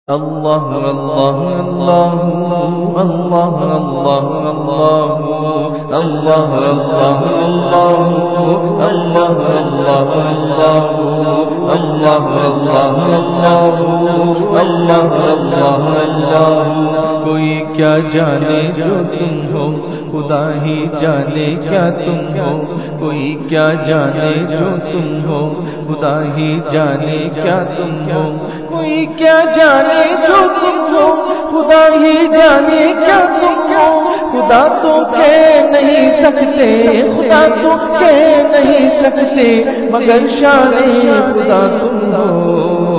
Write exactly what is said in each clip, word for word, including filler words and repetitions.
اللہ اللہ اللہ اللہ اللہ اللہ اللہ اللہ اللہ اللہ اللہ اللہ اللہ اللہ کوئی کیا جانے جو تم ہو خدا ہی جانے کیا تم ہو کوئی کیا جانے جو تم ہو خدا ہی جانے کیا تم ہو کوئی کیا جانے جو تم ہو خدا ہی جانے کیا تم ہو خدا تو کہہ نہیں سکتے خدا تو کہہ نہیں سکتے مگر شان خدا تم ہو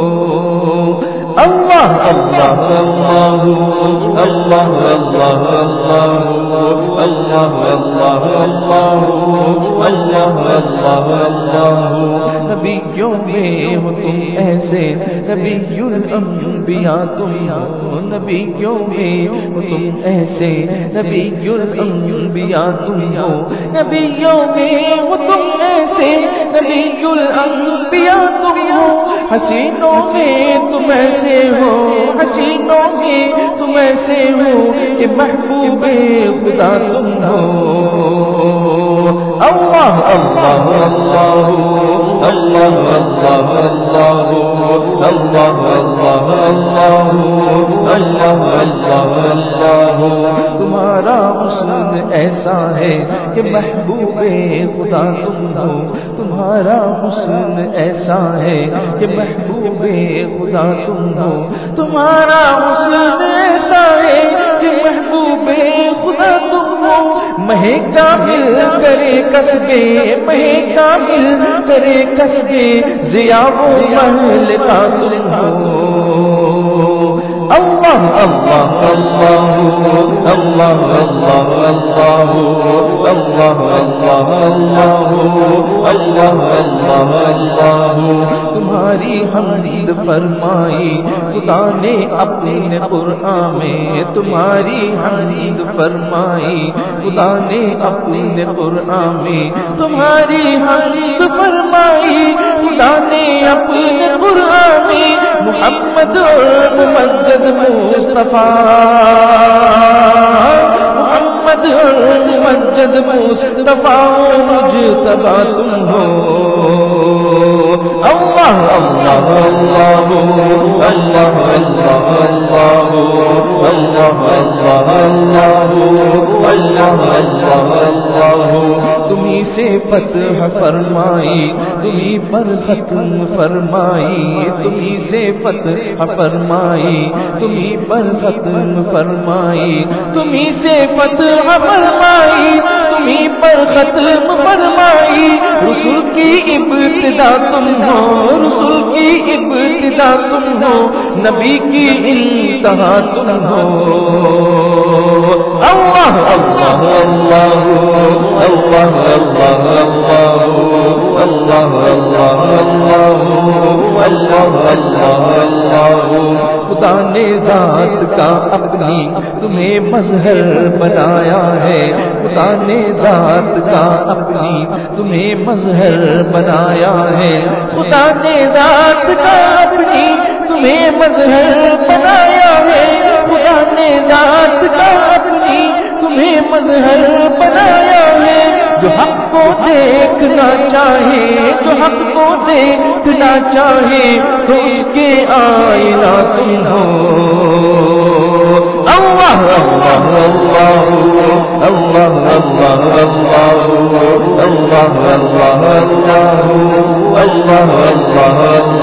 اللہ اللہ اللہ اللہ اللہ اللہ اللہ اللہ اللہ اللہ اللہ نبیوں میں ہو تم ایسے نبی الانبیاء تم ہو نبیوں میں ہو تم ایسے نبی الانبیاء تم ہو نبیوں میں ہو تم ایسے نبی الانبیاء تم ہو حسینوں میں تم ایسے ہو حسینوں میں تم ایسے ہو کہ محبوب خدا تم ہو اللہ اللہ اللہ اللہ اللہ اللہ اللہ اللہ اللہ اللہ تمہارا حسن ایسا ہے کہ محبوب خدا تم ہو تمہارا حسن ایسا ہے کہ محبوب خدا تم ہو تمہارا حسن ایسا ہے کہ محبوب خدا تم ہو مہے کامل کرے قصبے مہے کامل کرے قصبے ضیا و مہلتا تم ہو اللہ اللہ اللہ اللہ اللہ اللہ اللہ اللہ اللہ اللہ تمہاری حمد فرمائی خدا نے اپنے قرآن میں تمہاری حمد فرمائی خدا نے اپنے قرآن میں تمہاری حمد فرمائی خدا نے اپنے قرآن میں محمد اور ممجد مصطفیٰ محمد اور ممجد مصطفیٰ مجتبی تم ہو اللہ اللہ اللہ اللہ اللہ اللہ اللہ اللہ اللہ اللہ تمہیں سے فتح فرمائی تمہیں پر ختم فرمائی تمہیں سے فتح فرمائی تمہیں پر ختم فرمائی تمہیں سے فتح فرمائی تمہیں پر ختم فرمائی رسول کی ابتدا تم ہو رسول کی ابتدا تم ہو نبی کی انتہا تم ہو اللہ اللہ اللہ اللہ اللہ اللہ اللہ اللہ اللہ خدا نے ذات کا اپنی تمہیں مظہر بنایا ہے خدا نے ذات کا اپنی تمہیں مظہر بنایا ہے خدا نے ذات کا اپنی تمہیں مظہر بنایا ہے خدا نے ذات کا اپنی تمہیں مظہر بنایا ہے جو حق کو دیکھنا چاہے جو حق کو دیکھنا چاہے تو اس کے آئینہ تم ہو اللہ اللہ اللہ اللہ اللہ اللہ اللہ اللہ اللہ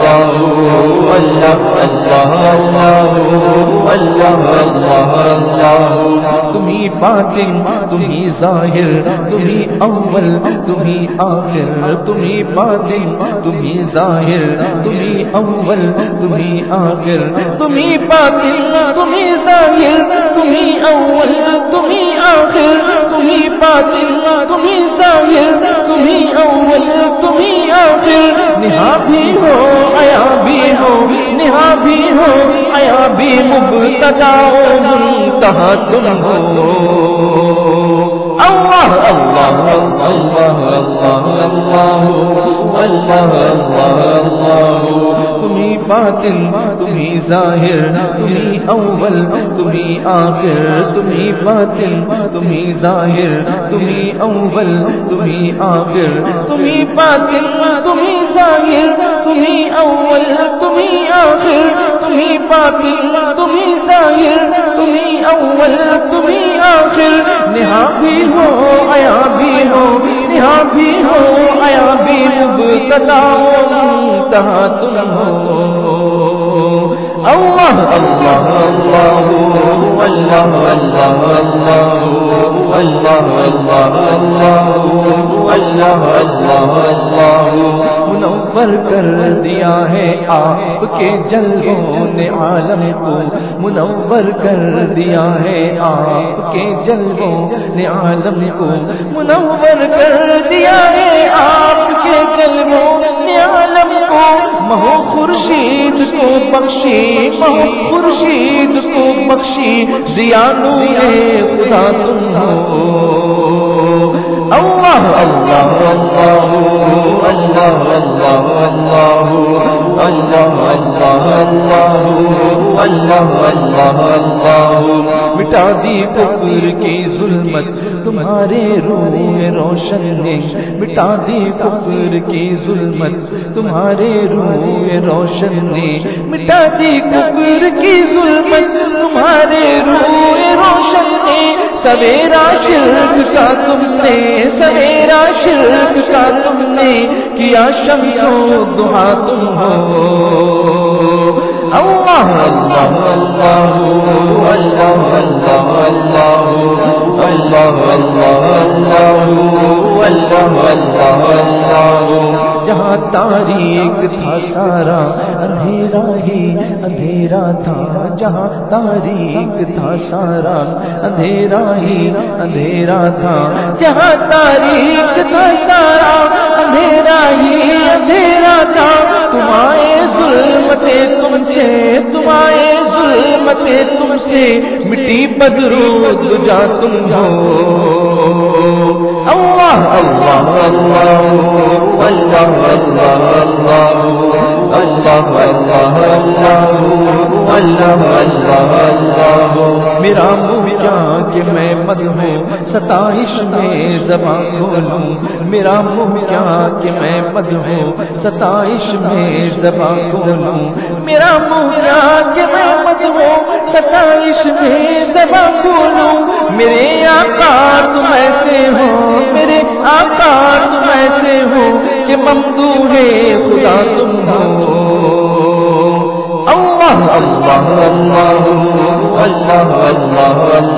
اللہ اللہ تمہیں باطن تمہیں ظاہر تمہیں اول تمہیں آخر تمہیں باطن تمہیں ظاہر تمہیں اول تمہیں آخر تمہیں باطن تمہیں ظاہر تمہیں اول تمہیں آخر تمہیں باطن تمہیں ظاہر تمہیں اول تمہیں آخر نہا بھی ہو عیا بھی ہو نہا بھی ہو عیا بھی مبتدا و منتہا تم ہو اللہ اللہ اللہ اللہ اللہ اللہ اللہ تمہیں باطن تمہیں ظاہر تمہیں اول تمہیں آخر تمہیں باطن تمہیں ظاہر تمہیں اول تمہیں آخر تمہیں باطن تمہیں ظاہر تمہیں اول تمہیں آخر تمہیں باطن تمہیں ظاہر تمہیں اول تمہیں آخر نہا بھی ہو آیا بھی ہو نہا بھی ہو آیا بھی مبتدا منتہا تم ہو اللہ اللہ اللہ اللہ اللہ اللہ اللہ اللہ اللہ اللہ منور کر دیا ہے آپ کے جلووں نے عالم کو منور کر دیا ہے آپ کے جلووں نے عالم کو منور کر دیا ہے آپ کے جلووں نے عالم کو مہو خورشید کو بخشی مہو خورشید کو بخشی دیا نور خدا تم ہو اللہ اللہ اللہ اللہ اللہ اللہ اللہ اللہ اللہ اللہ مٹا دی کفر کی ظلمت تمہارے روح روشن نے مٹا دی کفر کی ظلمت تمہارے روح روشن نے مٹا دی کفر کی ظلمت تمہارے روح روشن نے سویرا شرک کا تم نے سویرا شرک کا تم نے کیا شمس و ضحا تم ہو اللہ اللہ اللہ اللہ اللہ اللہ اللہ اللہ اللہ جہاں تاریک تھا سارا اندھیرا ہی اندھیرا تھا جہاں تاریک تھا سارا اندھیرا ہی اندھیرا تھا جہاں تاریک تھا سارا اندھیرا ہی اندھیرا تھا تمہارے ظلمتیں تم سے تمہارے ظلمتیں تم سے مٹی بدرو دجا تم ہو اللہ اللہ اللہ اللہ اللہ اللہ اللہ اللہ اللہ اللہ میرا منہ کیا کہ میں مدحوں ستائش میں زبان کھولوں میرا منہ کیا کہ میں مدحوں ستائش میں زبان کھولوں میرا منہ کیا کہ میں مدحوں ستائش میں زبان کھولوں میرے آقا تم ایسے ہو میرے آقا تم ایسے ہو کہ ممدوح خدا تم ہو اللہ اللہ اللہ اللہ اللہ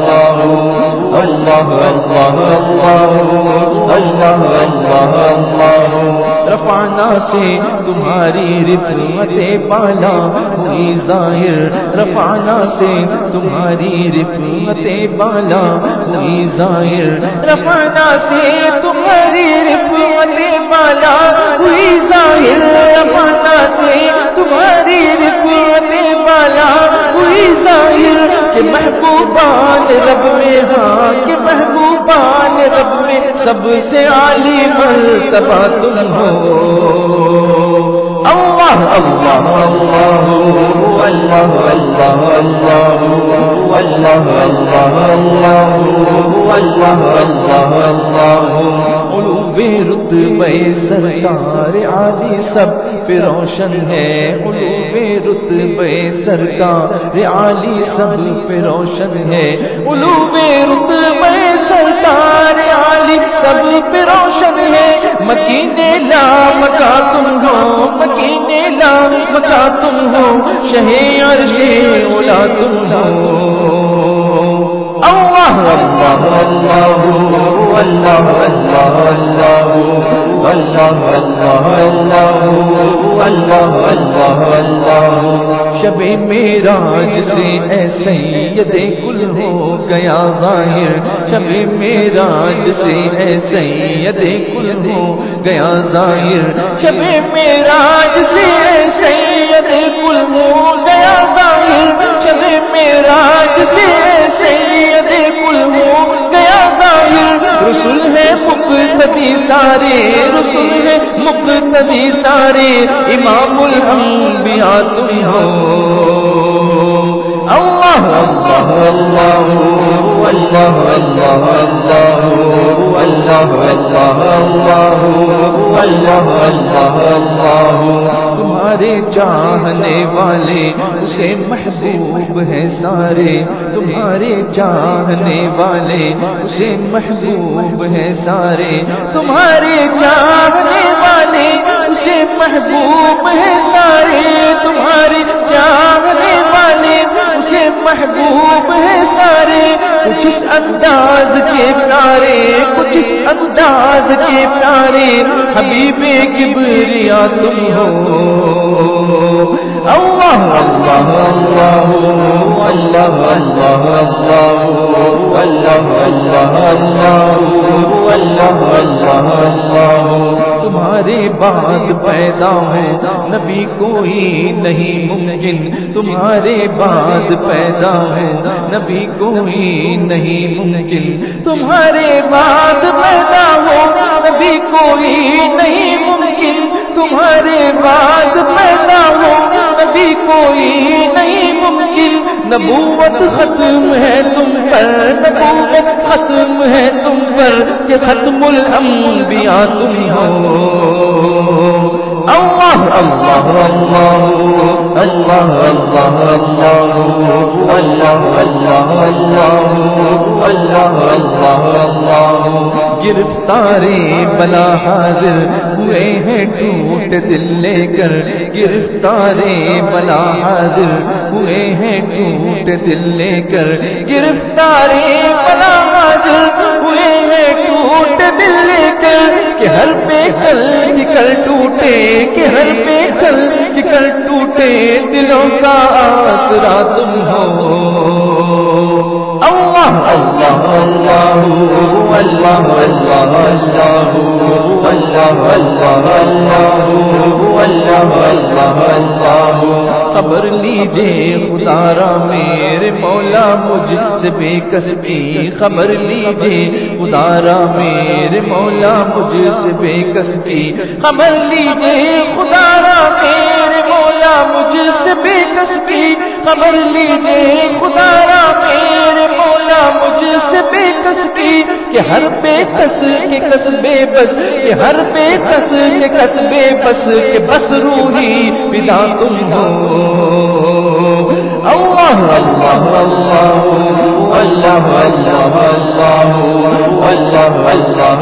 اللہ اللہ اللہ اللہ اللہ رفعنا سے تمہاری رفعت بالا ہوئی ظاہر رفعنا سے تمہاری رفعت بالا ہوئی ظاہر رفعنا سے تمہاری رفعت بالا ہوئی ظاہر رفعنا سے تمہاری رفعت بالا ہوئی ظاہر کہ محبوبان رب میں ہاں کہ محبوبان رب میں سب سے عالی مرتبہ تم ہو اللہ اللہ اللہ اللہ اللہ اللہ اللہ اللہ اللہ اللہ علوم رتبہ سرکار عالی سب پہ روشن ہے علوم رتبہ سرکار عالی سب پہ روشن ہے علوم رتبہ سرکار عالی سب پہ روشن ہے مکین لا مکا تم ہو مکین لا مکا تم ہو شہ عرش اولا تم ہو اللہ اللہ اللہ اللہ اللہ اللہ اللہ اللہ اللہ اللہ شب معراج سے اے سید کل ہو گیا ظاہر شب معراج سے اے سید کل ہو گیا ظاہر شب معراج سے اے سید کل ہو گیا ظاہر شب معراج سے اے سید کل ہو گیا ظاہر مقتدی سارے رسول ہیں مقتدی سارے امام الانبیاء تم ہو اللہ اللہ اللہ اللہ اللہ اللہ اللہ اللہ اللہ اللہ تمہارے چاہنے والے اسے محبوب ہیں سارے تمہارے چاہنے والے اسے محبوب ہیں سارے تمہارے چاہنے والے اسے محبوب ہیں سارے تمہارے چاہنے والے اسے محبوب ہیں سارے کچھ اس انداز کے پیارے کچھ اس انداز کے پیارے حبیب کبریا تم ہو اللہ اللہ اللہ اللہ اللہ اللہ اللہ اللہ اللہ اللہ تمہارے بعد پیدا ہے نبی کوئی نہیں ممکن تمہارے بعد پیدا ہے نبی کوئی نہیں ممکن تمہارے بعد پیدا ہو نبی کوئی نہیں ممکن تمہارے بعد پیدا ہو نبی کوئی نہیں ممکن نبوت ختم ہے تم پر نبوت ختم ہے تم پر کہ ختم الانبیاء تم ہو اللہ اللہ اللہ اللہ اللہ اللہ اللہ اللہ اللہ اللہ گرفتارے بلا حاضر ہوئے ہیں ٹوٹ دل لے کر گرفتارے بلا حاضر ہوئے ہیں ٹوٹ دل لے کر گرفتارے بلا حاضر ہوئے ہیں ٹوٹ دل لے کر کہ ہر پہ کل کل ٹوٹے کہ ہر پہ کل کل ٹوٹے دلوں کا آسرا تم ہو اللہ اللہ اللہ اللہ اللہ اللہ اللہ اللہ اللہ خبر لیجیے خدا را میرے مولا مجھ سے بے کسبی خبر لیجیے خدا را میرے مولا مجھ سے بے کسبی خبر لیجیے خدا را میرے مولا مجھ سے بے کسبی خبر لیجیے خدا را میرے مولا مجھ سے بے کسبی کہ ہر بے کس کے کسبے بس کہ ہر بے کس کے کسبے بس کہ بس روحی بلا تم ہو اللہ اللہ اللہ اللہ اللہ اللہ اللہ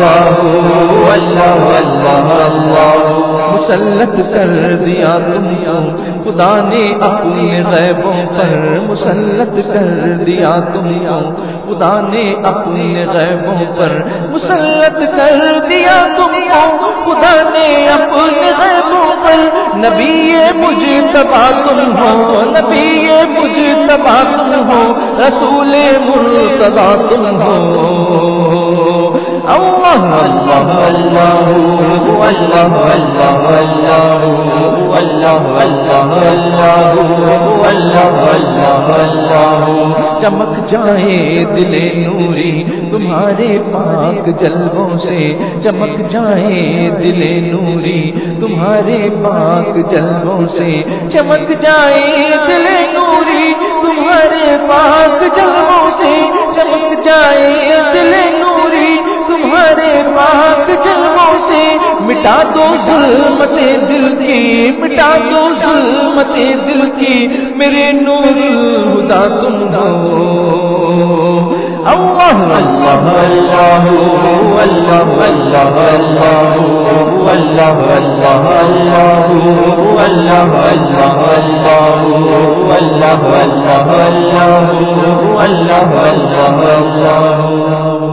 اللہ اللہ اللہ مسلط کر دیا تم خدا نے اپنے غیبوں پر مسلط کر دیا تم خدا نے اپنے غیبوں پر مسلط کر دیا تم خدا نے اپنے غیبوں پر نبی مجتبی تم ہو نبی مجتبی تم ہو رسول مرتضی تم ہو اللہ اللہ اللہ اللہ اللہ اللہ اللہ اللہ اللہ اللہ چمک جائے دل نوری تمہارے پاک جلووں سے چمک جائے دل نوری تمہارے پاک جلووں سے چمک جائے دل نوری تمہارے پاک جلووں سے چمک جائے دل نوری تمہارے پاک جلووں سے مٹا دو ظلمت دل کی مٹا دو ظلمت دل کی میرے نور الہدی تم ہو اللہ اللہ اللہ اللہ اللہ اللہ اللہ اللہ اللہ اللہ اللہ